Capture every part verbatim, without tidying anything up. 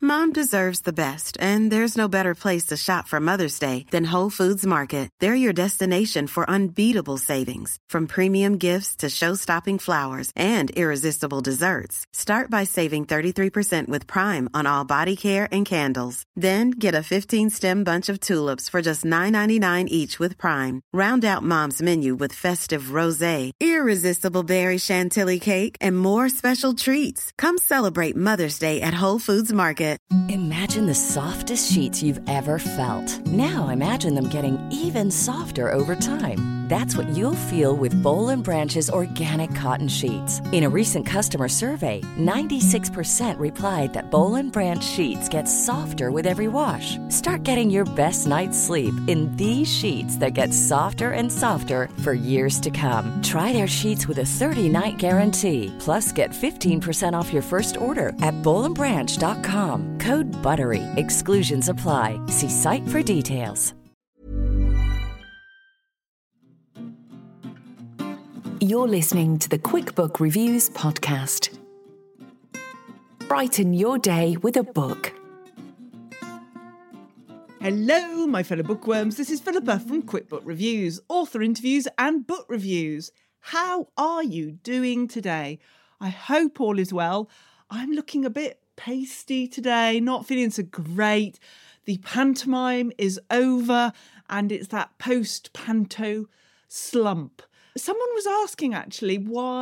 Mom deserves the best, and there's no better place to shop for Mother's Day than Whole Foods Market. They're your destination for unbeatable savings, from premium gifts to show-stopping flowers and irresistible desserts. Start by saving thirty-three percent with Prime on all body care and candles. Then get a fifteen-stem bunch of tulips for just nine ninety-nine each with Prime. Round out Mom's menu with festive rosé, irresistible berry chantilly cake, and more special treats. Come celebrate Mother's Day at Whole Foods Market. Imagine the softest sheets you've ever felt. Now imagine them getting even softer over time. That's what you'll feel with Boll and Branch's organic cotton sheets. In a recent customer survey, ninety-six percent replied that Boll and Branch sheets get softer with every wash. Start getting your best night's sleep in these sheets that get softer and softer for years to come. Try their sheets with a thirty-night guarantee. Plus, get fifteen percent off your first order at boll and branch dot com. Code BUTTERY. Exclusions apply. See site for details. You're listening to the QuickBook Reviews podcast. Brighten your day with a book. Hello, my fellow bookworms. This is Philippa from QuickBook Reviews, author interviews and book reviews. How are you doing today? I hope all is well. I'm looking a bit pasty today, not feeling so great. The pantomime is over and it's that post-panto slump. Someone was asking actually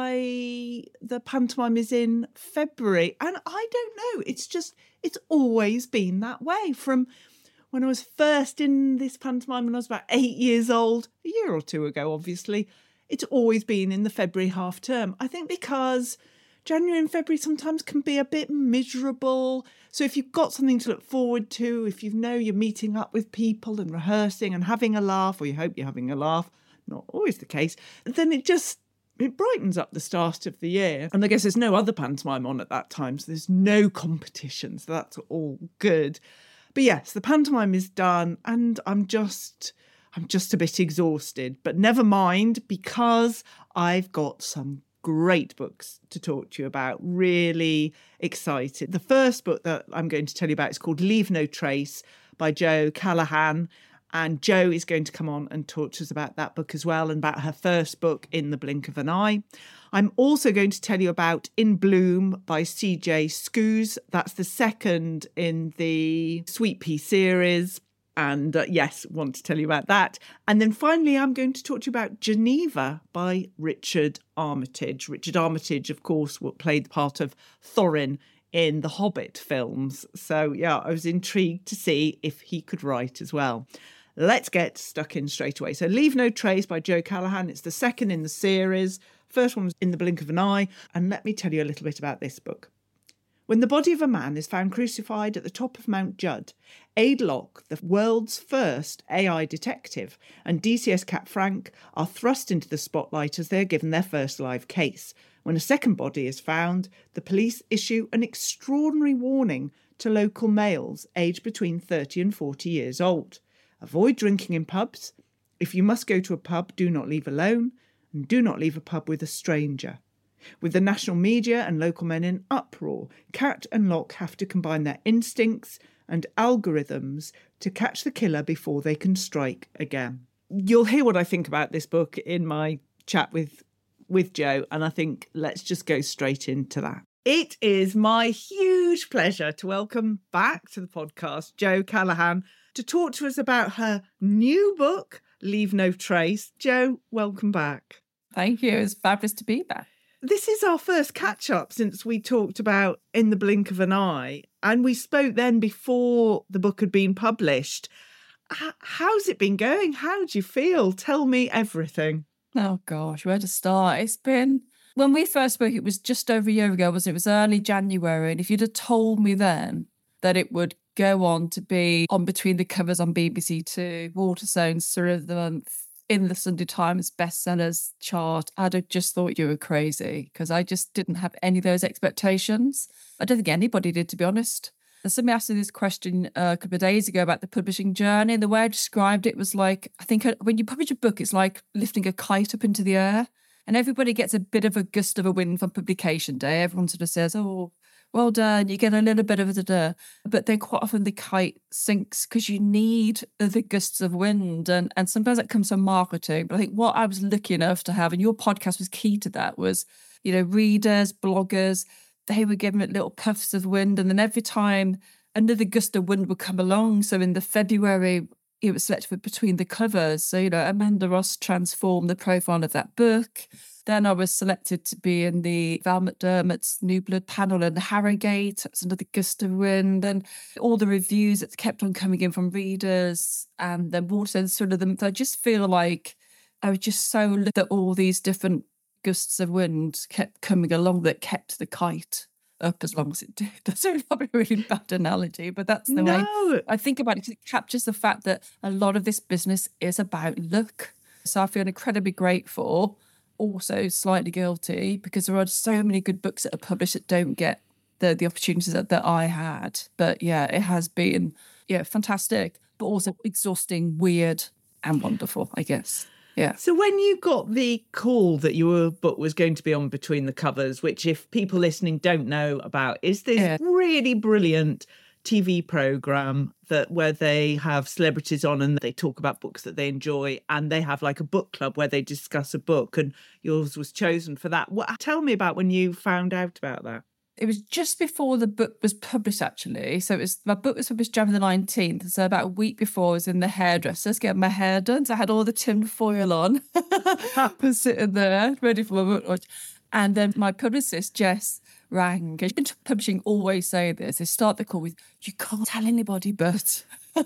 why the pantomime is in February, and I don't know. It's just, it's always been that way from when I was first in this pantomime when I was about eight years old, a year or two ago, obviously. It's always been in the February half term. I think because January and February sometimes can be a bit miserable. So if you've got something to look forward to, if you know you're meeting up with people and rehearsing and having a laugh, or you hope you're having a laugh, not always the case, then it just, it brightens up the start of the year. And I guess there's no other pantomime on at that time, so there's no competition, so that's all good. But yes, the pantomime is done and I'm just, I'm just a bit exhausted. But never mind, because I've got some great books to talk to you about. Really excited. The first book that I'm going to tell you about is called Leave No Trace by Jo Callaghan. And Jo is going to come on and talk to us about that book as well and about her first book, In the Blink of an Eye. I'm also going to tell you about In Bloom by C J Skuse. That's the second in the Sweet Pea series. And uh, yes, want to tell you about that. And then finally, I'm going to talk to you about Geneva by Richard Armitage. Richard Armitage, of course, played the part of Thorin in the Hobbit films. So yeah, I was intrigued to see if he could write as well. Let's get stuck in straight away. So Leave No Trace by Jo Callaghan. It's the second in the series. First one was In the Blink of an Eye. And let me tell you a little bit about this book. When the body of a man is found crucified at the top of Mount Judd, Ade Locke, the world's first A I detective, and D C S Cat Frank are thrust into the spotlight as they are given their first live case. When a second body is found, the police issue an extraordinary warning to local males aged between thirty and forty years old. Avoid drinking in pubs. If you must go to a pub, do not leave alone, and do not leave a pub with a stranger. With the national media and local men in uproar, Cat and Locke have to combine their instincts and algorithms to catch the killer before they can strike again. You'll hear what I think about this book in my chat with, with Jo, and I think let's just go straight into that. It is my huge pleasure to welcome back to the podcast Jo Callaghan to talk to us about her new book, Leave No Trace. Jo, welcome back. Thank you. It's fabulous to be back. This is our first catch-up since we talked about In the Blink of an Eye, and we spoke then before the book had been published. H- how's it been going? How do you feel? Tell me everything. Oh, gosh, where to start? It's been... When we first spoke, it was just over a year ago, wasn't it? It was early January, and if you'd have told me then that it would go on to be on between the covers on B B C Two, Waterstones, Story of the Month, in the Sunday Times bestsellers chart, I'd have just thought you were crazy because I just didn't have any of those expectations. I don't think anybody did, to be honest. Somebody asked me this question uh, a couple of days ago about the publishing journey. The way I described it was like, I think when you publish a book, it's like lifting a kite up into the air. And everybody gets a bit of a gust of a wind from publication day. Everyone sort of says, oh, well done, you get a little bit of a da-da. But then quite often the kite sinks because you need the gusts of wind. And, and sometimes that comes from marketing. But I think what I was lucky enough to have, and your podcast was key to that, was, you know, readers, bloggers, they were giving it little puffs of wind. And then every time another gust of wind would come along. So in the February, it was selected for Between the Covers. So, you know, Amanda Ross transformed the profile of that book. Then I was selected to be in the Val McDermott's New Blood panel in Harrogate. That was another gust of wind. And all the reviews that kept on coming in from readers. And then Waterstones, sort of them. I just feel like I was just so lit that all these different gusts of wind kept coming along that kept the kite up as long as it did. That's probably a really bad analogy, but that's the No. way I think about it, because it captures the fact that a lot of this business is about luck. So I feel incredibly grateful, also slightly guilty, because there are so many good books that are published that don't get the the opportunities that, that I had. But yeah, it has been yeah fantastic, but also exhausting, weird, and wonderful, I guess. Yeah. So when you got the call that your book was going to be on Between the Covers, which if people listening don't know about, is this Yeah. really brilliant T V programme that where they have celebrities on and they talk about books that they enjoy, and they have like a book club where they discuss a book, and yours was chosen for that. What, tell me about when you found out about that. It was just before the book was published, actually. So it was my book was published January the nineteenth. So about a week before, I was in the hairdressers getting my hair done. So I had all the tin foil on, was sitting there ready for my book launch. And then my publicist, Jess, rang. She's been publishing always say this. They start the call with, "You can't tell anybody, but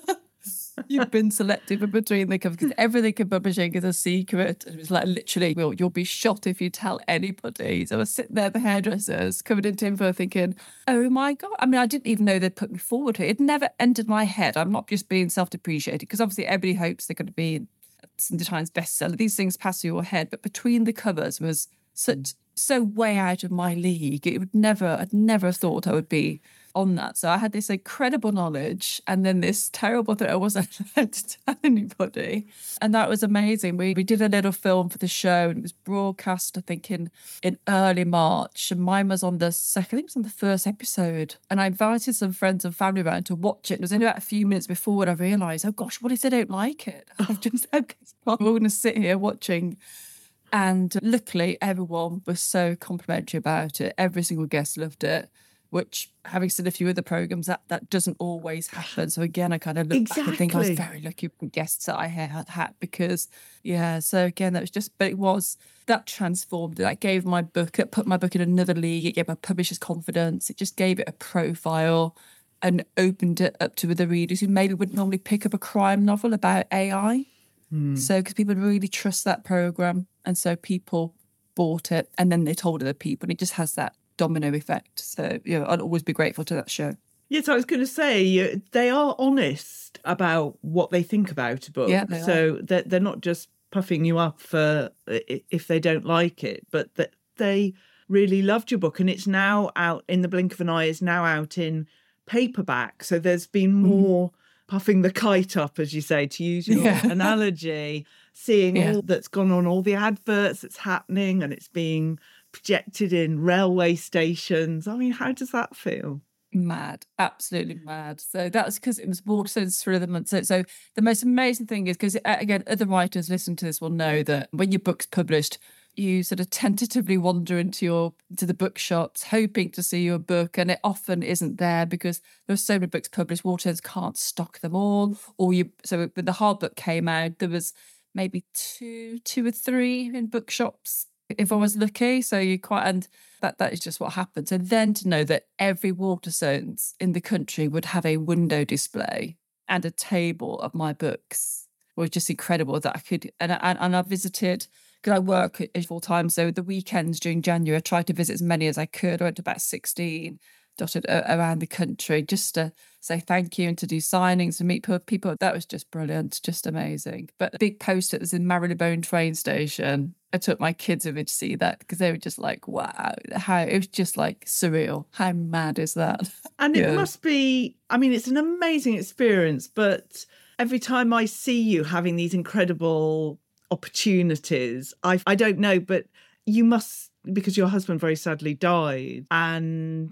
you've been selected for Between the Covers," because everything in publishing is a secret. And it was like, literally, well, you'll be shot if you tell anybody. So I was sitting there at the hairdressers, covered in tinfoil, thinking, oh my God. I mean, I didn't even know they'd put me forward here. It never entered my head. I'm not just being self-depreciated, because obviously everybody hopes they're going to be Sunday Times bestseller. These things pass through your head. But Between the Covers was such so way out of my league. It would never, I'd never thought I would be on that. So I had this incredible knowledge, and then this terrible thing I wasn't allowed to tell anybody. And that was amazing. We we did a little film for the show, and it was broadcast, I think, in, in early March. And mine was on the second, I think it was on the first episode. And I invited some friends and family around to watch it. It was only about a few minutes before when I realised, oh gosh, what if they don't like it? I've just, I'm going to sit here watching. And luckily, everyone was so complimentary about it. Every single guest loved it, which, having seen a few other programmes, that, that doesn't always happen. So again, I kind of look Exactly. back and think I was very lucky with the guests that I had, had because, yeah, so again, that was just, but it was, that transformed it. That gave my book, it put my book in another league. It gave my publishers confidence. It just gave it a profile and opened it up to other readers who maybe wouldn't normally pick up a crime novel about A I. Mm. So, because people really trust that programme. And so people bought it, and then they told other people, and it just has that domino effect. So, you know, I'd always be grateful to that show. Yes, I was going to say, they are honest about what they think about a book. Yeah, they so they're, they're not just puffing you up for if they don't like it, but that they really loved your book. And it's now out in the blink of an eye, is now out in paperback. So there's been more... Mm. puffing the kite up, as you say, to use your yeah. analogy, seeing yeah. all that's gone on, all the adverts that's happening, and it's being projected in railway stations. I mean, how does that feel? Mad, absolutely mad. So that's because it was Waterstones for the month. So, so the most amazing thing is, because again, other writers listening to this will know that when your book's published, you sort of tentatively wander into your to the bookshops, hoping to see your book, and it often isn't there because there's so many books published. Waterstones can't stock them all. Or you, so when the hard book came out, there was maybe two, two or three in bookshops if I was lucky. So you quite, and that that is just what happened. So then to know that every Waterstones in the country would have a window display and a table of my books was just incredible. That I could, and and, and I visited. Because I work full time, so the weekends during January, I tried to visit as many as I could. I went to about sixteen, dotted around the country, just to say thank you and to do signings and meet people. That was just brilliant, just amazing. But the big poster that was in Marylebone train station, I took my kids with me to see that because they were just like, wow, how it was just like surreal. How mad is that? And yeah. It must be, I mean, it's an amazing experience, but every time I see you having these incredible opportunities, I I don't know, but you must, because your husband very sadly died, and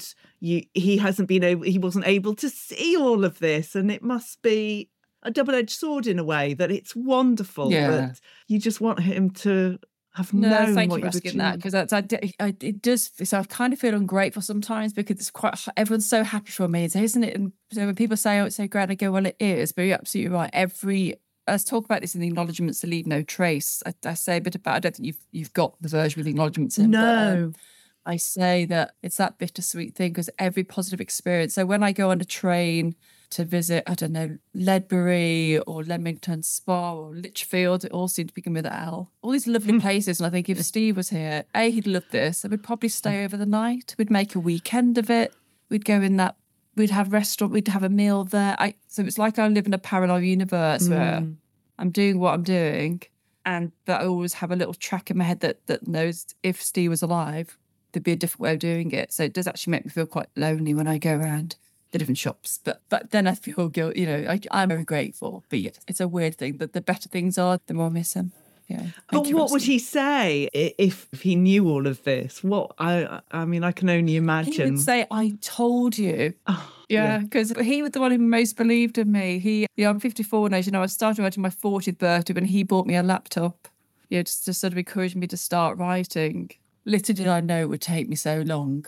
you he hasn't been able, he wasn't able to see all of this, and it must be a double-edged sword in a way, that it's wonderful, Yeah. but you just want him to have No, known thank what you for you've asking that, achieved. because that's I, d- I- it does. So I kind of feel ungrateful sometimes, because it's quite everyone's so happy for me, isn't it? And so when people say, "Oh, it's so great," I go, "Well, it is." But you're absolutely right. Every let's talk about this in the acknowledgements to leave no trace. I, I say a bit about. I don't think you've you've got the version with the acknowledgements in. But, No. um, I say that it's that bittersweet thing, because every positive experience. So when I go on a train to visit, I don't know, Ledbury or Leamington Spa or Lichfield, it all seemed to begin with L. All these lovely places. And I think if Steve was here, A, he'd love this. And we'd probably stay over the night. We'd make a weekend of it. We'd go in that, we'd have restaurant, we'd have a meal there. I, so it's like I live in a parallel universe where I'm doing what I'm doing. And but I always have a little track in my head that, that knows if Steve was alive, there'd be a different way of doing it. So it does actually make me feel quite lonely when I go around the different shops. But but then I feel guilt, you know, I, I'm very grateful. But yeah, it's a weird thing that the better things are, the more I miss them. Yeah. But what would he say i- if he knew all of this? What I I mean, I can only He imagine. would say, "I told you." Oh, Yeah, because he was the one who most believed in me. He, yeah, I'm fifty-four now. You know, I started writing my fortieth birthday when he bought me a laptop. Yeah, just to sort of encourage me to start writing. Little did I know it would take me so long.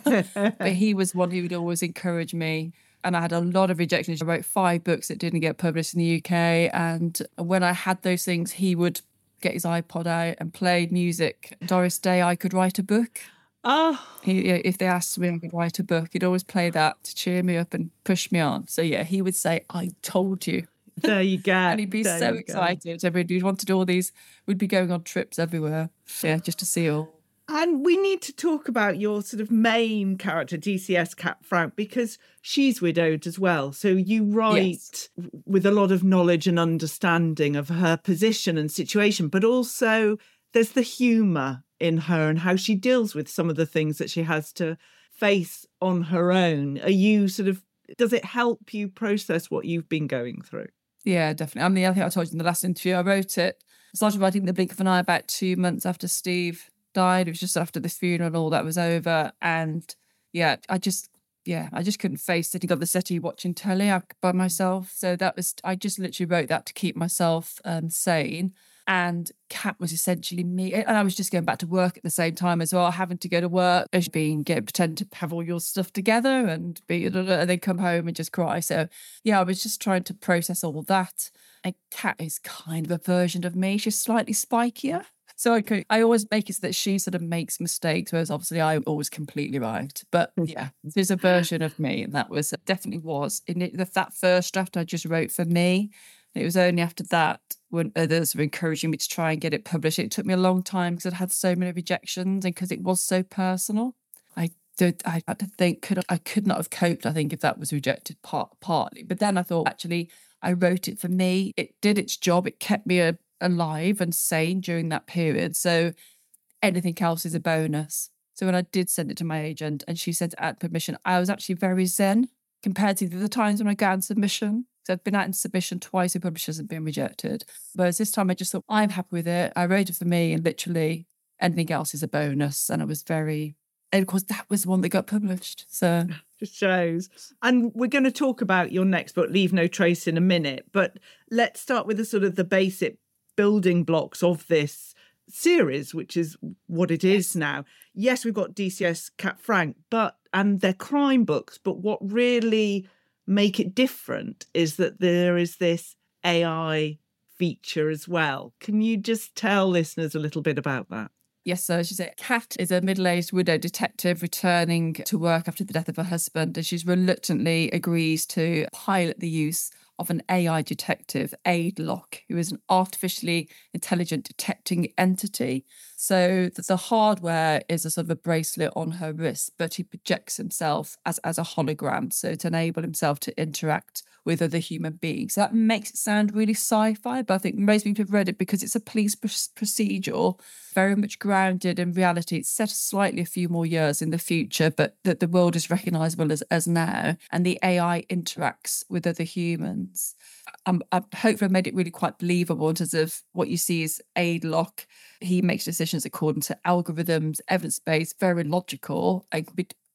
But he was one who would always encourage me. And I had a lot of rejections. I wrote five books that didn't get published in the U K. And when I had those things, he would get his iPod out and play music. Doris Day, I could write a book. Oh, He, if they asked me if I could write a book, he'd always play that to cheer me up and push me on. So yeah, he would say, "I told you." there you go. And he'd be There so you go. excited. Everybody wanted all these, we'd be going on trips everywhere. Yeah, just to see all. And we need to talk about your sort of main character, D C S Cat Frank, because she's widowed as well. So you write Yes. with a lot of knowledge and understanding of her position and situation, but also there's the humour in her and how she deals with some of the things that she has to face on her own. Are you sort of, does it help you process what you've been going through? Yeah, definitely. I mean, I think I told you in the last interview, I wrote it. I started writing The Blink of an Eye about two months after Steve died. It was just after the funeral and all that was over. And yeah, I just, yeah, I just couldn't face sitting on the settee watching telly by myself. So that was, I just literally wrote that to keep myself um, sane. And Cat was essentially me. And I was just going back to work at the same time as well, having to go to work, being, get, pretend to have all your stuff together and be, and then come home and just cry. So yeah, I was just trying to process all that. And Cat is kind of a version of me. She's slightly spikier. So I, could, I always make it so that she sort of makes mistakes, whereas obviously I'm always completely right. But yeah, there's a version of me, and that was definitely was in it, that first draft I just wrote for me. It was only after that when others were encouraging me to try and get it published. It took me a long time because I'd had so many rejections and because it was so personal. I did. I had to think. Could I could not have coped. I think if that was rejected part partly, but then I thought actually I wrote it for me. It did its job. It kept me a, alive and sane during that period. So anything else is a bonus. So when I did send it to my agent and she said to add permission, I was actually very zen compared to the other times when I go out in submission. So I've been out in submission twice, the publishers have been rejected. Whereas this time I just thought, I'm happy with it. I wrote it for me and literally anything else is a bonus. And I was very, and of course that was the one that got published. So Just shows. And we're going to talk about your next book, Leave No Trace, in a minute. But let's start with the sort of the basic building blocks of this series, which is what it is now. Yes, we've got D C S Cat Frank, but and they're crime books. But what really make it different is that there is this A I feature as well. Can you just tell listeners a little bit about that? yes, so she said, Kat is a middle-aged widow detective returning to work after the death of her husband, and she's reluctantly agrees to pilot the use of an A I detective, AidLock, who is an artificially intelligent detecting entity. So the, the hardware is a sort of a bracelet on her wrist, but he projects himself as, as a hologram, so to enable himself to interact with other human beings. So that makes it sound really sci-fi, but I think most people have read it because it's a police pr- procedural, very much grounded in reality. It's set slightly a few more years in the future, but that the world is recognisable as, as now, and the A I interacts with other humans. I'm, I'm hopefully I made it really quite believable in terms of what you see is AidLock. He makes decisions according to algorithms, evidence-based, very logical, and can be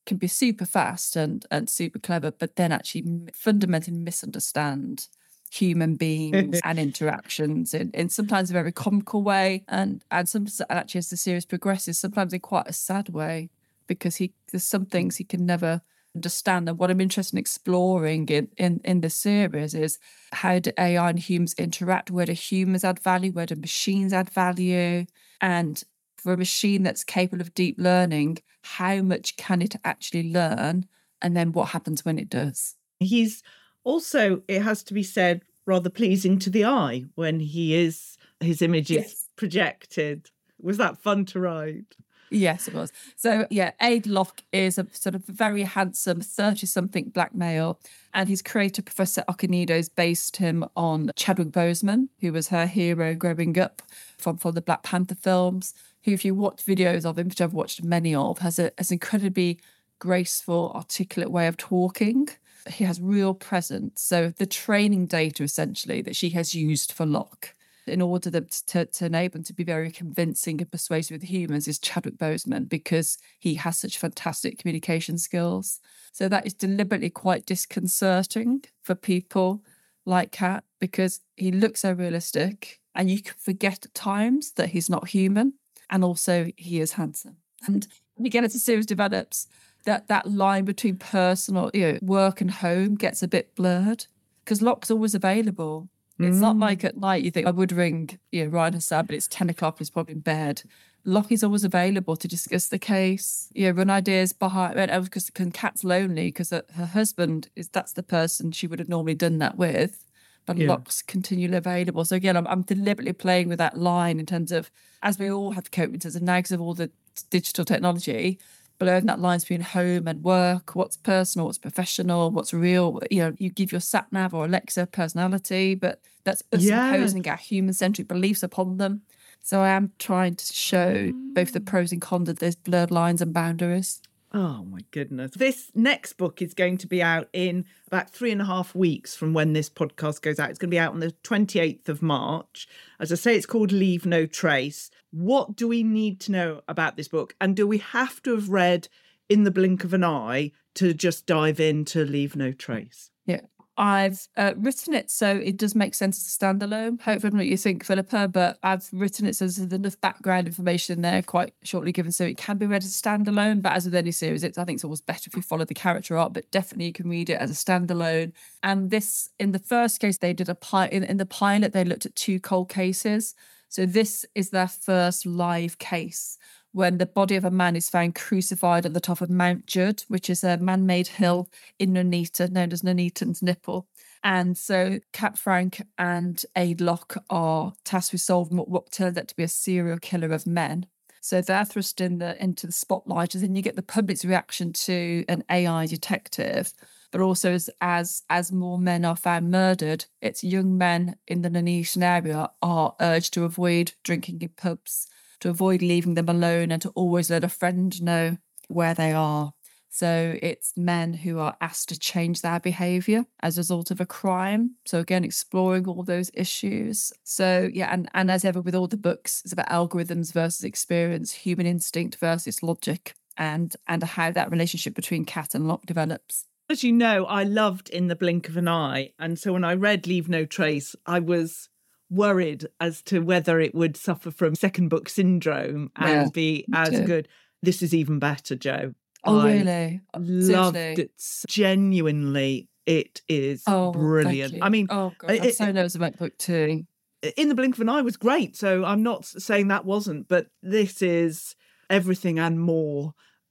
can be super fast and, and super clever, but then actually fundamentally misunderstand human beings and interactions in, in sometimes a very comical way, and and some actually as the series progresses, sometimes in quite a sad way, because he there's some things he can never understand. And what I'm interested in exploring in, in, in the series is how do A I and humans interact? Where do humans add value? Where do machines add value? And for a machine that's capable of deep learning, how much can it actually learn? And then what happens when it does? He's also, it has to be said, rather pleasing to the eye when he is, his image is Yes. projected. Was that fun to write? Yes, it was. So, yeah, Ade Locke is a sort of very handsome thirty-something black male, and his creator, Professor Okonedo's based him on Chadwick Boseman, who was her hero growing up from, from the Black Panther films, who, if you watch videos of him, which I've watched many of, has, a, has an incredibly graceful, articulate way of talking. He has real presence. So the training data, essentially, that she has used for Locke in order to, to, to enable him to be very convincing and persuasive with humans is Chadwick Boseman, because he has such fantastic communication skills. So that is deliberately quite disconcerting for people like Kat, because he looks so realistic and you can forget at times that he's not human, and also he is handsome. And again, as the series develops, that that line between personal, you know, work and home gets a bit blurred, because Locke's always available. It's mm. not like at night you think, I would ring, you know, Ryan Hassan, but it's ten o'clock, he's probably in bed. Locke is always available to discuss the case, you know, run ideas behind, because Kat's lonely because her husband is, that's the person she would have normally done that with. But yeah. Locke's continually available. So again, I'm, I'm deliberately playing with that line in terms of, as we all have to cope in terms of now because of all the digital technology, blurring that line between home and work, what's personal, what's professional, what's real. You know, you give your sat nav or Alexa personality, but that's us yeah. imposing our human-centric beliefs upon them. So I am trying to show both the pros and cons of those blurred lines and boundaries. Oh, my goodness. This next book is going to be out in about three and a half weeks from when this podcast goes out. It's going to be out on the twenty-eighth of March. As I say, it's called Leave No Trace. What do we need to know about this book? And do we have to have read In the Blink of an Eye to just dive into Leave No Trace? Yeah. I've uh, written it so it does make sense as a standalone. Hopefully not what you think, Philippa, but I've written it so there's enough background information there quite shortly given so it can be read as a standalone. But as with any series, it's, I think it's always better if you follow the character arc, but definitely you can read it as a standalone. And this, in the first case, they did a pi- in, in the pilot, they looked at two cold cases. So this is their first live case, when the body of a man is found crucified at the top of Mount Judd, which is a man-made hill in Nuneaton, known as Nuneaton's Nipple. And so Kat Frank and Ade Locke are tasked with solving what, what turned out to be a serial killer of men. So they're thrust in the, into the spotlight, and then you get the public's reaction to an A I detective. But also as, as as more men are found murdered, it's young men in the Nuneaton area are urged to avoid drinking in pubs, to avoid leaving them alone, and to always let a friend know where they are. So it's men who are asked to change their behaviour as a result of a crime. So again, exploring all those issues. So yeah, and, and as ever with all the books, it's about algorithms versus experience, human instinct versus logic, and and how that relationship between Kat and Locke develops. As you know, I loved In the Blink of an Eye. And so when I read Leave No Trace, I was worried as to whether it would suffer from second book syndrome and yeah, be as too. good. This is even better, Jo. Oh, I really? Loved Seriously? it. Genuinely, it is oh, brilliant. I mean, oh, God, I'm it, so nervous about book two. In the Blink of an Eye was great. So I'm not saying that wasn't, but this is everything and more.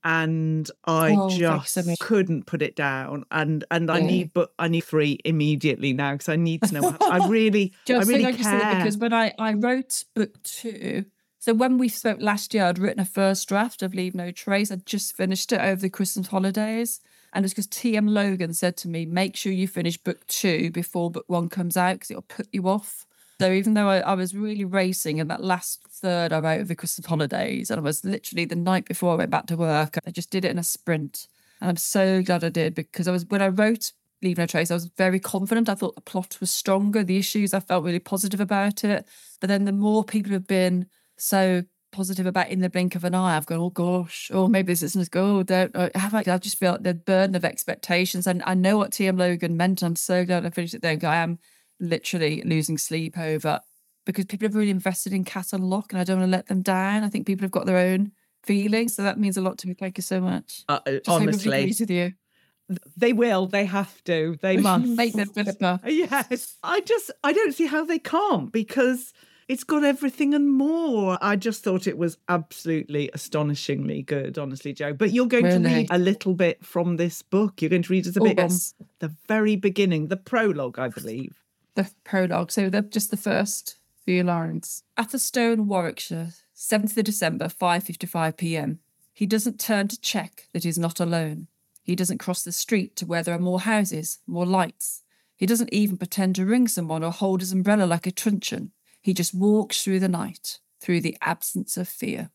And I Oh, just so much. couldn't put it down, and and I Yeah. need, but I need three immediately now because I need to know. What, I really, Just I really think I just did it care. because when I, I wrote book two, so when we spoke last year, I'd written a first draft of Leave No Trace. I'd just finished it over the Christmas holidays. And it's because T M Logan said to me, make sure you finish book two before book one comes out because it'll put you off. So even though I, I was really racing in that last third I wrote over the Christmas holidays, and I was literally the night before I went back to work, I just did it in a sprint. And I'm so glad I did, because I was when I wrote Leave No Trace, I was very confident. I thought the plot was stronger, the issues, I felt really positive about it. But then the more people have been so positive about In the Blink of an Eye, I've gone, oh gosh, oh maybe this isn't as good. Oh, don't oh, have I? I just feel like the burden of expectations, and I know what T M Logan meant. And I'm so glad I finished it there. I am literally losing sleep over because people have really invested in Cat Unlock, and I don't want to let them down. I think people have got their own feelings, so that means a lot to me. Thank you so much. Uh, Just hope everybody honestly, agrees with you. they will. They have to. They must Make them Philippa. Yes, I just I don't see how they can't, because it's got everything and more. I just thought it was absolutely astonishingly good, honestly, Jo. But you're going Really? to read a little bit from this book. You're going to read us a Oh, bit yes. from the very beginning, the prologue, I believe. The prologue, so they're just the first few lines. Atherstone, Warwickshire, seventh of December, five fifty-five p.m. He doesn't turn to check that he's not alone. He doesn't cross the street to where there are more houses, more lights. He doesn't even pretend to ring someone or hold his umbrella like a truncheon. He just walks through the night, through the absence of fear.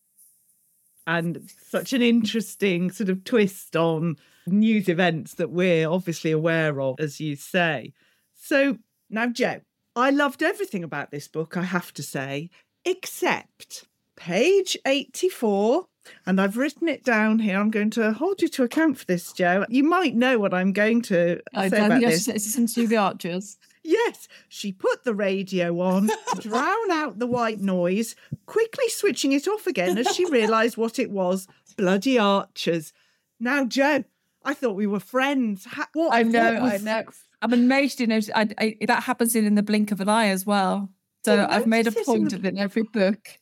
And such an interesting sort of twist on news events that we're obviously aware of, as you say. So now, Jo, I loved everything about this book, I have to say, except page eighty-four. And I've written it down here. I'm going to hold you to account for this, Jo. You might know what I'm going to I say don't about think this. it's into the Archers. Yes, she put the radio on, drown out the white noise, quickly switching it off again as she realised what it was. Bloody Archers. Now, Jo, I thought we were friends. Ha- what, I know, what was- I know. I'm amazed, you know, I, I, that happens in, in the blink of an eye as well. So Oh, I've made a notice this in point the- of it in every book.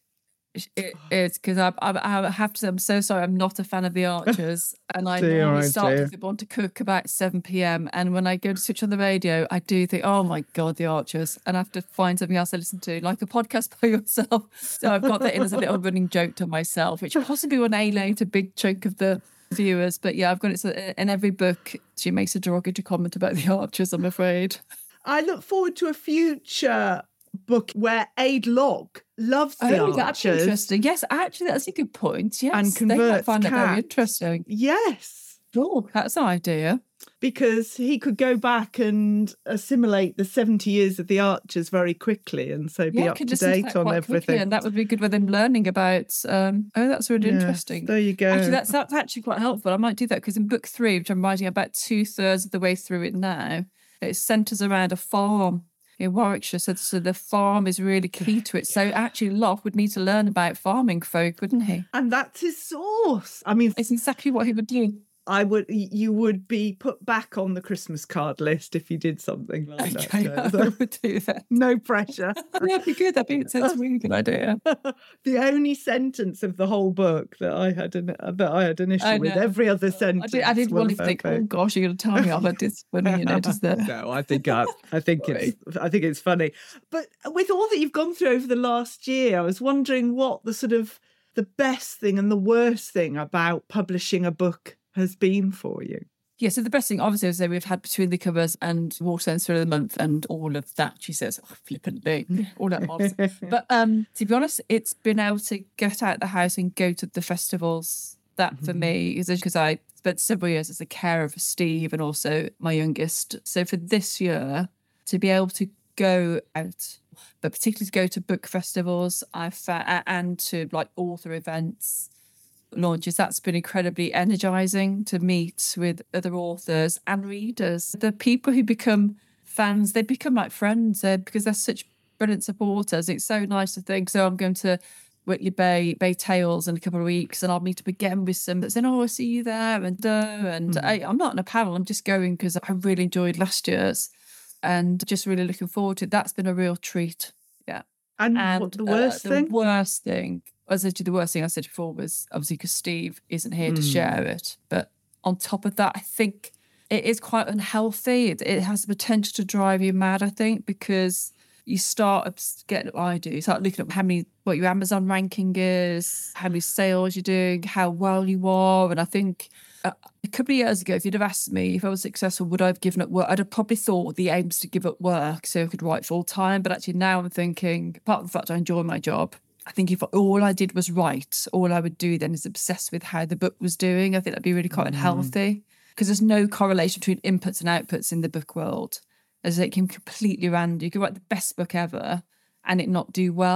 It is because I, I, I have to say, I'm so sorry, I'm not a fan of the Archers. And I Dear, normally oh start dear. to want to cook about seven p.m. And when I go to switch on the radio, I do think, oh my God, the Archers. And I have to find something else to listen to, like a podcast by yourself. So I've got that in as a little running joke to myself, which possibly will alienate a big chunk of the viewers. But yeah, I've got it. So in every book, she makes a derogatory comment about the Archers, I'm afraid. I look forward to a future book where Aid Locke loves the Oh, that'd be Archers. interesting. Yes, actually, that's a good point. Yes, And they might converts find that very cats. interesting. Yes, Oh, that's an idea. because he could go back and assimilate the seventy years of the Archers very quickly, and so be Yeah, I up could to listen to date that on quite quickly, everything. and that would be good with them learning about. Um, oh, that's really Yes, interesting. there you go. Actually, that's that's actually quite helpful. I might do that because in book three, which I'm writing about two thirds of the way through it now, it centres around a farm in Warwickshire. So, so the farm is really key to it. So actually, Locke would need to learn about farming folk, wouldn't he? And that's his source. I mean, It's exactly what he would do. I would, you would be put back on the Christmas card list if you did something like Okay, I that. Jo. would do that. No pressure. That'd be good. That'd be that's a really good idea. The only sentence of the whole book that I had an that I had an issue I with. know. Every other I sentence. did. I did was want to think. Oh perfect. gosh, you're going to tell me off. I did funny, you know, just there. No, I think I, I think it's I think it's funny. But with all that you've gone through over the last year, I was wondering what the sort of the best thing and the worst thing about publishing a book has been for you. Yeah, so the best thing, obviously, is that we've had Between the Covers and Waterstones through the month and all of that, she says, oh, flippantly, all that mods. But um, to be honest, it's been able to get out the house and go to the festivals. That for me is because I spent several years as a carer for Steve and also my youngest. So for this year, to be able to go out, but particularly to go to book festivals, I've found, and to like author events, launches, that's been incredibly energizing to meet with other authors and readers. The people who become fans, they become like friends uh, because they're such brilliant supporters. It's so nice to think, so I'm going to Whitley Bay, Bay Tales in a couple of weeks and I'll meet up again with some that's saying, oh, I see you there and uh, and mm. I, I'm not on a panel, I'm just going because I really enjoyed last year's and just really looking forward to it. That's been a real treat. Yeah. And, And what the worst uh, thing? The worst thing, as I said, the worst thing I said before was obviously because Steve isn't here to share it. But on top of that, I think it is quite unhealthy. It, it has the potential to drive you mad, I think, because you start getting, I do, you start looking at how many, what your Amazon ranking is, how many sales you're doing, how well you are. And I think uh, a couple of years ago, if you'd have asked me if I was successful, would I have given up work? I'd have probably thought the aim was to give up work so I could write full time. But actually now I'm thinking, apart from the fact I enjoy my job, I think if all I did was write, all I would do then is obsess with how the book was doing. I think that'd be really quite unhealthy because there's no correlation between inputs and outputs in the book world. As it can completely random. You could write the best book ever and it not do well.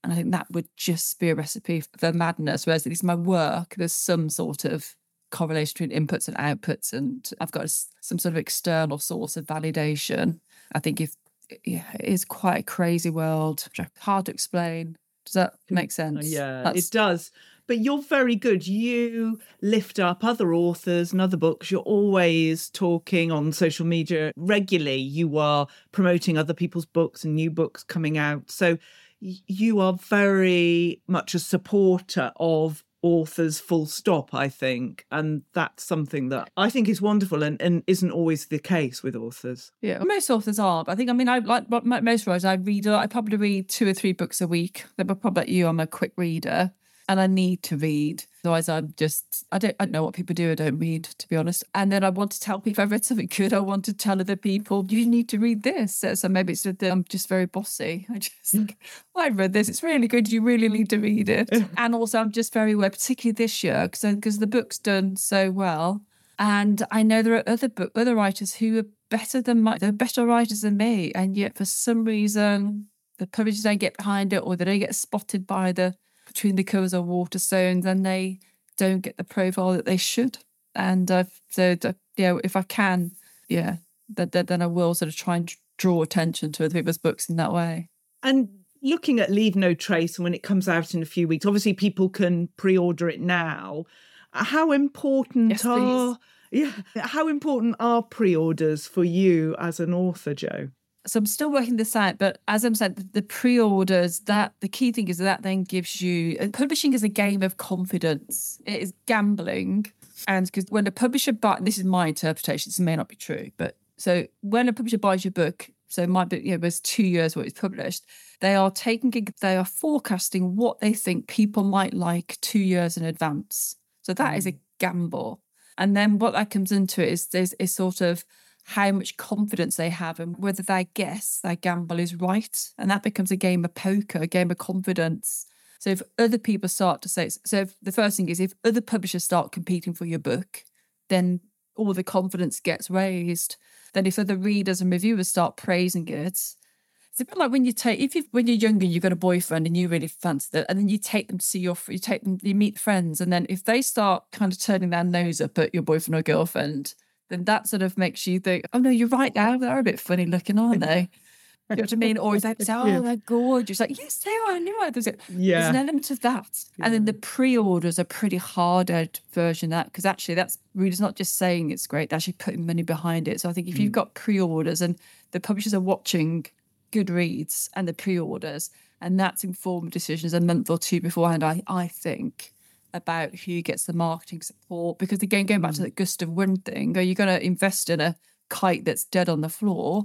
And I think that would just be a recipe for madness. Whereas at least my work, there's some sort of correlation between inputs and outputs, and I've got some sort of external source of validation. I think if yeah, it is quite a crazy world, hard to explain. Does that make sense? Yeah, That's... it does. But you're very good. You lift up other authors and other books. You're always talking on social media regularly. You are promoting other people's books and new books coming out. So you are very much a supporter of authors full stop, I think. And that's something that I think is wonderful and, and isn't always the case with authors. Yeah, most authors are. But I think, I mean, I like most writers, I read, I probably read two or three books a week. But probably like you, I'm a quick reader. And I need to read. Otherwise, I'm just, I don't, I don't know what people do. I don't read, to be honest. And then I want to tell people if I've read something good, I want to tell other people, you need to read this. So, so maybe it's that I'm just very bossy. I just think, well, I've read this. It's really good. You really need to read it. And also, I'm just very aware, particularly this year, because the book's done so well. And I know there are other book, other writers who are better than my, they're better writers than me. And yet, for some reason, the publishers don't get behind it, or they don't get spotted by the Between the Covers or Waterstones, and they don't get the profile that they should. And uh, so, uh, you know, if I can, yeah, that, that, then I will sort of try and draw attention to other people's books in that way. And looking at Leave No Trace, and when it comes out in a few weeks, obviously people can pre-order it now. How important yes, are yeah? How important are pre-orders for you as an author, Jo? So I'm still working this out, but as I'm saying, the pre-orders, that the key thing is that then gives you, publishing is a game of confidence. It is gambling. And because when a publisher buys, this is my interpretation, this may not be true, but so when a publisher buys your book, so it might be, you know, there's two years where it's published, they are taking, they are forecasting what they think people might like two years in advance. So that mm. is a gamble. And then what that comes into it is there's is sort of how much confidence they have and whether their guess, their gamble is right. And that becomes a game of poker, a game of confidence. So if other people start to say, so if the first thing is if other publishers start competing for your book, then all the confidence gets raised. Then if other readers and reviewers start praising it, it's a bit like when you take, if you when you're younger, you've got a boyfriend and you really fancy it, and then you take them to see your, you take them, you meet friends, and then if they start kind of turning their nose up at your boyfriend or girlfriend, then that sort of makes you think, oh no, you're right now, they're a bit funny looking, aren't they? You know what I mean? Or if they say, oh, yeah. they're gorgeous. Like, yes, they are. I knew it. There's, a, yeah. there's an element of that. Yeah. And then the pre-orders are pretty hard-edged version of that, because actually that's readers not just saying it's great, they're actually putting money behind it. So I think if mm. you've got pre-orders and the publishers are watching Goodreads and the pre-orders, and that's informed decisions a month or two beforehand, I, I think, about who gets the marketing support. Because again, going back mm. to the gust of wind thing, are you going to invest in a kite that's dead on the floor,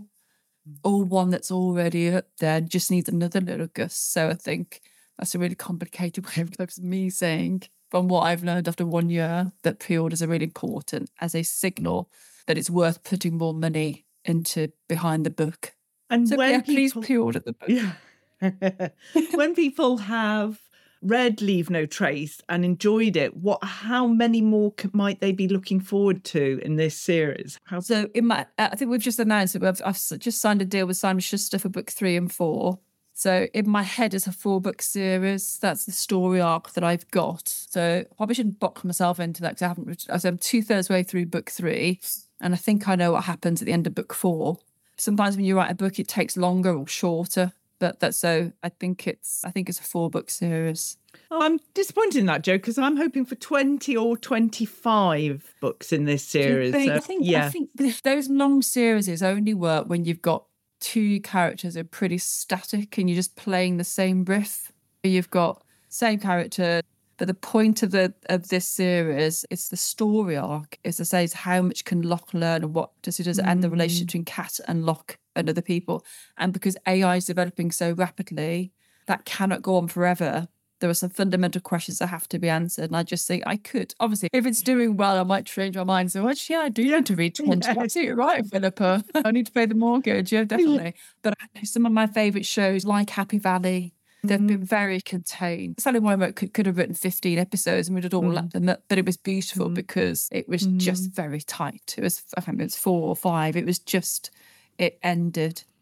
or one that's already up there and just needs another little gust? So I think that's a really complicated way of me saying, from what I've learned after one year, that pre-orders are really important as a signal that it's worth putting more money into behind the book. And so when yeah, people, please pre-order the book. Yeah. When people have read Leave No Trace and enjoyed it, what? How many more might they be looking forward to in this series? How- so in my, I think we've just announced that I've, I've just signed a deal with Simon Schuster for book three and four. So in my head, it's a four-book series. That's the story arc that I've got. So I probably shouldn't box myself into that, because I haven't. So I'm two-thirds way through book three, and I think I know what happens at the end of book four. Sometimes when you write a book, it takes longer or shorter. But that's so. I think it's. I think it's a four-book series. Oh, I'm disappointed in that, Jo, because I'm hoping for twenty or twenty-five books in this series. Think, so, I think. yeah. I think those long series only work when you've got two characters are pretty static and you're just playing the same riff. You've got same character, but the point of the of this series is the story arc. Is to say is how much can Locke learn and what does he does, mm. and the relationship between Cat and Locke and other people. And because A I is developing so rapidly, that cannot go on forever. There are some fundamental questions that have to be answered. And I just think I could, obviously, if it's doing well, I might change my mind. So actually, yeah, I do need to read twenty. Yeah. Absolutely right, Philippa. I need to pay the mortgage. Yeah, definitely. But some of my favourite shows, like Happy Valley, they've mm. been very contained. Sally Weinberg could, could have written fifteen episodes and we'd have all mm. lapped them up, but it was beautiful mm. because it was mm. just very tight. It was, I can't remember, it was four or five. It was just, it ended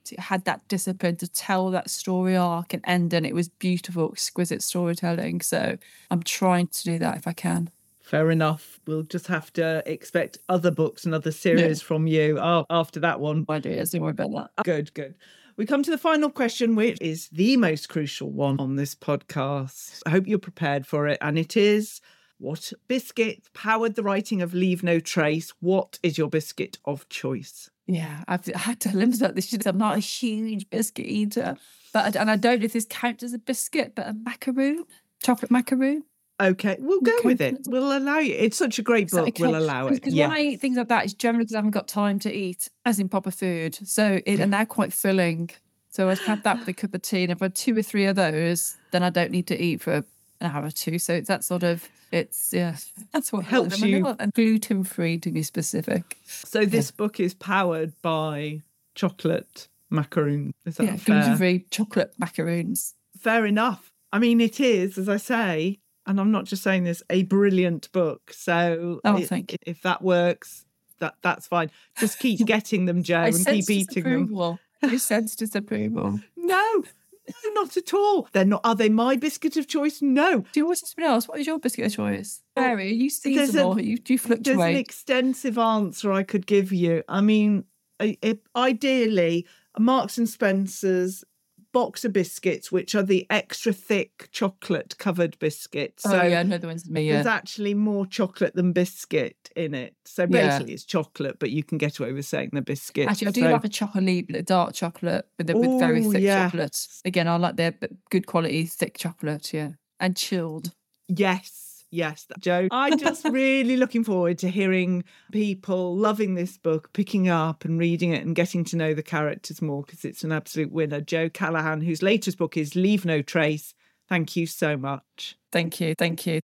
It had that discipline to tell that story arc and end, and it was beautiful, exquisite storytelling. So I'm trying to do that if I can. Fair enough. We'll just have to expect other books and other series yeah. from you oh, after that one. I do, don't worry about that. Good, good. We come to the final question, which is the most crucial one on this podcast. I hope you're prepared for it. And it is, what biscuit powered the writing of Leave No Trace? What is your biscuit of choice? Yeah, I've had to limit about this. I'm not a huge biscuit eater. but And I don't know if this counts as a biscuit, but a macaroon, chocolate macaroon. Okay, we'll go okay. with it. We'll allow you. It's such a great book. Okay. We'll allow it. Because yeah. when I eat things like that, it's generally because I haven't got time to eat, as in proper food. So it, and they're quite filling. So I'd have that with a cup of tea. And if I had two or three of those, then I don't need to eat for an hour or two. So it's that sort of, it's, yeah, that's what helps you. And gluten-free, to be specific. So this yeah. book is powered by chocolate macaroon. Is that yeah, fair? Gluten-free chocolate macaroons. Fair enough. I mean, it is, as I say, and I'm not just saying this, a brilliant book. So oh, it, thank you. if that works, that that's fine. Just keep getting them, Jo, and keep eating them. You sense disapproval. No, no, not at all. They're not. Are they my biscuit of choice? No. Do you want something else? What is your biscuit of choice? Mary, are you seasonal? You do you fluctuate? There's an extensive answer I could give you. I mean, it, ideally, Marks and Spencer's box of biscuits, which are the extra thick chocolate covered biscuits. So oh yeah, I know the ones with me. Yeah. There's actually more chocolate than biscuit in it. So basically, yeah. it's chocolate, but you can get away with saying the biscuit. Actually, I do so... like a chocolate, dark chocolate with, the, with very thick yes. chocolate. Again, I like their good quality thick chocolate. Yeah, and chilled. Yes. Yes, Jo. I'm just really looking forward to hearing people loving this book, picking up and reading it and getting to know the characters more, because it's an absolute winner. Jo Callaghan, whose latest book is Leave No Trace. Thank you so much. Thank you. Thank you.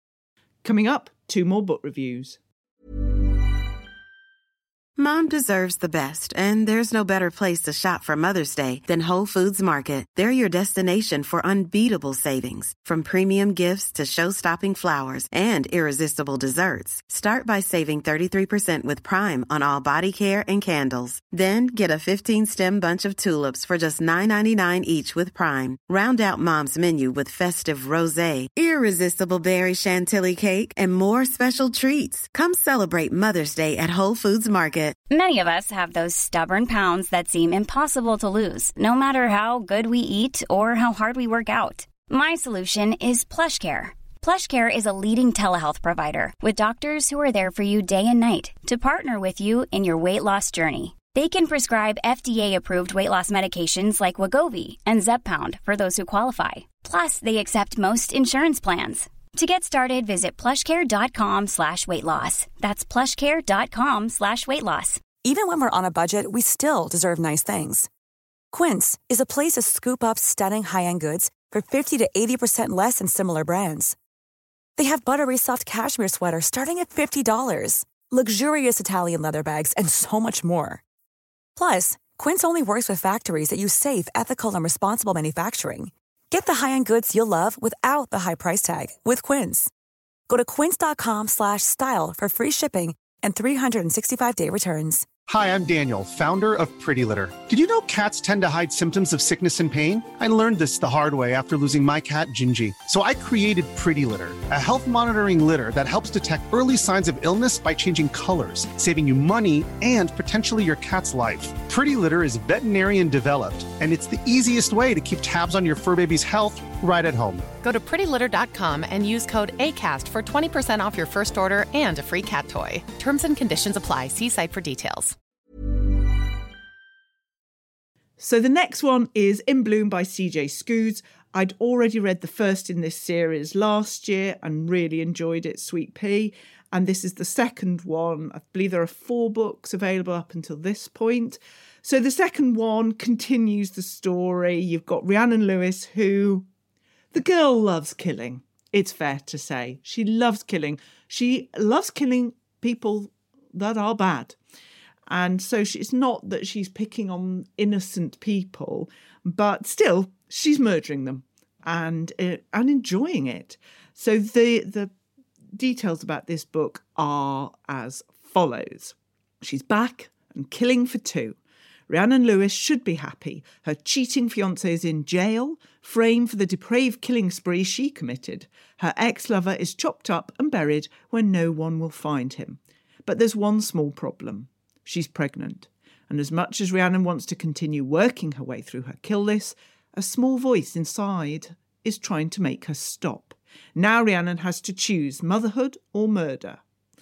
Coming up, two more book reviews. Mom deserves the best, and there's no better place to shop for Mother's Day than Whole Foods Market. They're your destination for unbeatable savings, from premium gifts to show-stopping flowers and irresistible desserts. Start by saving thirty-three percent with Prime on all body care and candles. Then get a fifteen-stem bunch of tulips for just nine ninety-nine each with Prime. Round out Mom's menu with festive rosé, irresistible berry chantilly cake, and more special treats. Come celebrate Mother's Day at Whole Foods Market. Many of us have those stubborn pounds that seem impossible to lose, no matter how good we eat or how hard we work out. My solution is PlushCare. PlushCare is a leading telehealth provider with doctors who are there for you day and night to partner with you in your weight loss journey. They can prescribe F D A-approved weight loss medications like Wegovy and Zepbound for those who qualify. Plus, they accept most insurance plans. To get started, visit plushcare.com slash weight loss. That's plushcare.com slash weight loss. Even when we're on a budget, we still deserve nice things. Quince is a place to scoop up stunning high-end goods for fifty to eighty percent less than similar brands. They have buttery soft cashmere sweaters starting at fifty dollars, luxurious Italian leather bags, and so much more. Plus, Quince only works with factories that use safe, ethical, and responsible manufacturing. Get the high-end goods you'll love without the high price tag with Quince. Go to quince.com slash style for free shipping and three sixty-five day returns. Hi, I'm Daniel, founder of Pretty Litter. Did you know cats tend to hide symptoms of sickness and pain? I learned this the hard way after losing my cat, Gingy. So I created Pretty Litter, a health monitoring litter that helps detect early signs of illness by changing colors, saving you money and potentially your cat's life. Pretty Litter is veterinarian developed, and it's the easiest way to keep tabs on your fur baby's health right at home. Go to pretty litter dot com and use code ACAST for twenty percent off your first order and a free cat toy. Terms and conditions apply. See site for details. So the next one is In Bloom by C J Scoods. I'd already read the first in this series last year and really enjoyed it, Sweet Pea. And this is the second one. I believe there are four books available up until this point. So the second one continues the story. You've got Rhiannon Lewis, who... the girl loves killing, it's fair to say. She loves killing. She loves killing people that are bad. And so she, it's not that she's picking on innocent people, but still she's murdering them and uh, and enjoying it. So the the details about this book are as follows. She's back and killing for two. Rhiannon Lewis should be happy. Her cheating fiancé is in jail, framed for the depraved killing spree she committed. Her ex-lover is chopped up and buried where no one will find him. But there's one small problem. She's pregnant. And as much as Rhiannon wants to continue working her way through her kill list, a small voice inside is trying to make her stop. Now Rhiannon has to choose motherhood or murder.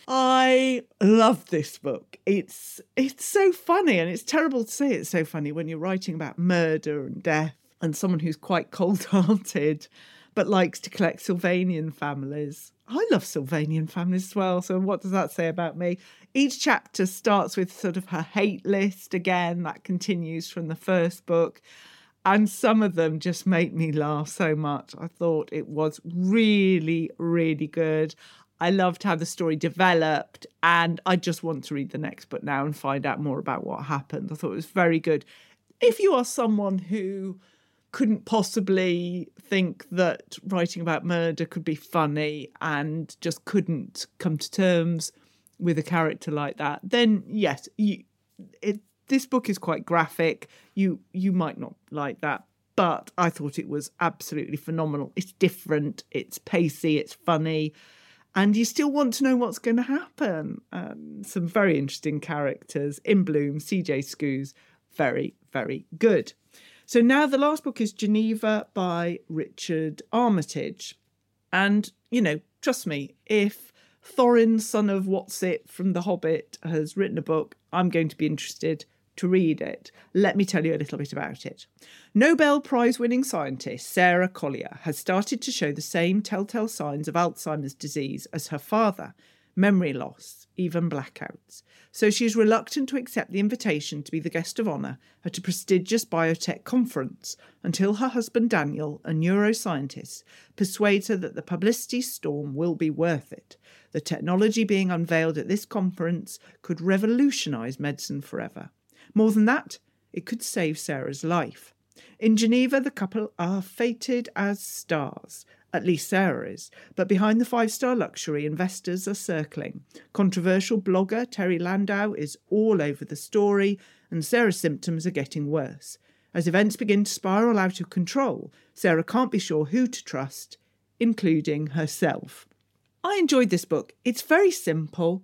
I love this book. It's it's so funny, and it's terrible to say it's so funny when you're writing about murder and death and someone who's quite cold-hearted but likes to collect Sylvanian families. I love Sylvanian families as well, so what does that say about me? Each chapter starts with sort of her hate list again. That continues from the first book. And some of them just make me laugh so much. I thought it was really, really good. I loved how the story developed, and I just want to read the next book now and find out more about what happened. I thought it was very good. If you are someone who couldn't possibly think that writing about murder could be funny and just couldn't come to terms with a character like that, then yes, you, it, this book is quite graphic. You you might not like that, but I thought it was absolutely phenomenal. It's different, it's pacey, it's funny, and you still want to know what's going to happen. Um, some very interesting characters. In Bloom, C J Scouse, very, very good. So now the last book is Geneva by Richard Armitage. And, you know, trust me, if Thorin, son of Whatsit from The Hobbit, has written a book, I'm going to be interested to read it. Let me tell you a little bit about it. Nobel Prize-winning scientist Sarah Collier has started to show the same telltale signs of Alzheimer's disease as her father, memory loss, even blackouts. So she is reluctant to accept the invitation to be the guest of honour at a prestigious biotech conference until her husband Daniel, a neuroscientist, persuades her that the publicity storm will be worth it. The technology being unveiled at this conference could revolutionise medicine forever. More than that, it could save Sarah's life. In Geneva, the couple are fated as stars. At least Sarah is. But behind the five-star luxury, investors are circling. Controversial blogger Terry Landau is all over the story, and Sarah's symptoms are getting worse. As events begin to spiral out of control, Sarah can't be sure who to trust, including herself. I enjoyed this book. It's very simple.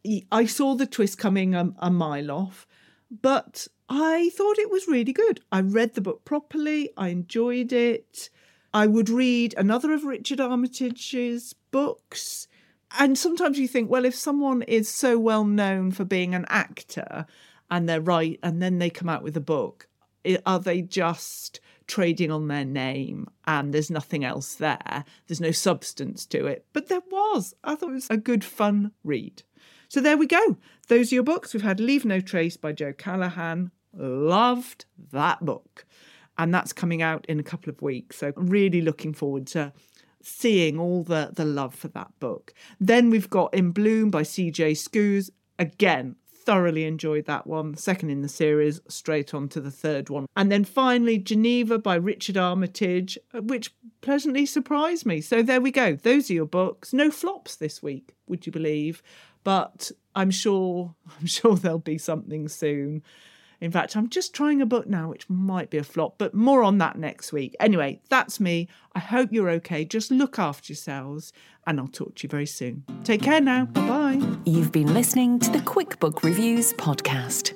I saw the twist coming a, a mile off, but I thought it was really good. I read the book properly. I enjoyed it. I would read another of Richard Armitage's books. And sometimes you think, well, if someone is so well known for being an actor and they're right, and then they come out with a book, are they just trading on their name and there's nothing else there? There's no substance to it. But there was. I thought it was a good, fun read. So there we go. Those are your books. We've had Leave No Trace by Joe Callahan. Loved that book. And that's coming out in a couple of weeks. So really looking forward to seeing all the, the love for that book. Then we've got In Bloom by C J Scouse. Again, thoroughly enjoyed that one. Second in the series, straight on to the third one. And then finally, Geneva by Richard Armitage, which pleasantly surprised me. So there we go. Those are your books. No flops this week, would you believe? But I'm sure, I'm sure there'll be something soon. In fact, I'm just trying a book now, which might be a flop, but more on that next week. Anyway, that's me. I hope you're okay. Just look after yourselves, and I'll talk to you very soon. Take care now. Bye-bye. You've been listening to the Quick Book Reviews podcast.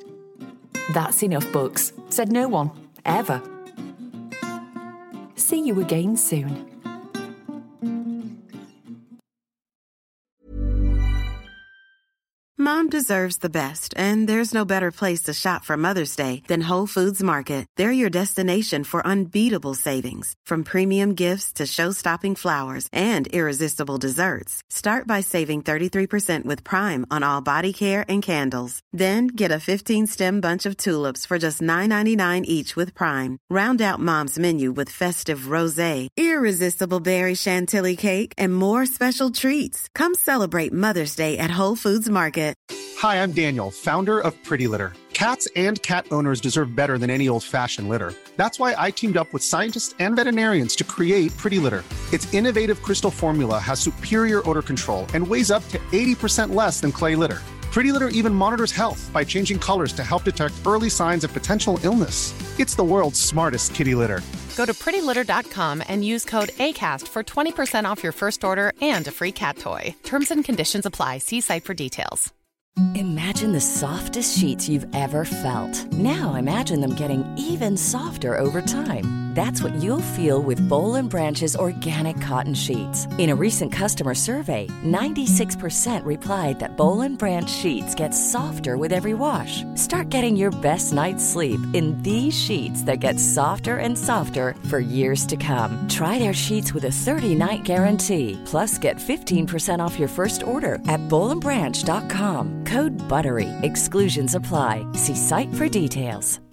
That's enough books, said no one, ever. See you again soon. Mom deserves the best, and there's no better place to shop for Mother's Day than Whole Foods Market. They're your destination for unbeatable savings, from premium gifts to show-stopping flowers and irresistible desserts. Start by saving thirty-three percent with Prime on all body care and candles. Then get a fifteen-stem bunch of tulips for just nine ninety-nine each with Prime. Round out Mom's menu with festive rosé, irresistible berry chantilly cake, and more special treats. Come celebrate Mother's Day at Whole Foods Market. Hi, I'm Daniel, founder of Pretty Litter. Cats and cat owners deserve better than any old-fashioned litter. That's why I teamed up with scientists and veterinarians to create Pretty Litter. Its innovative crystal formula has superior odor control and weighs up to eighty percent less than clay litter. Pretty Litter even monitors health by changing colors to help detect early signs of potential illness. It's the world's smartest kitty litter. Go to pretty litter dot com and use code ACAST for twenty percent off your first order and a free cat toy. Terms and conditions apply. See site for details. Imagine the softest sheets you've ever felt. Now imagine them getting even softer over time. That's what you'll feel with Boll and Branch's organic cotton sheets. In a recent customer survey, ninety-six percent replied that Boll and Branch sheets get softer with every wash. Start getting your best night's sleep in these sheets that get softer and softer for years to come. Try their sheets with a thirty-night guarantee. Plus, get fifteen percent off your first order at boll and branch dot com. Code BUTTERY. Exclusions apply. See site for details.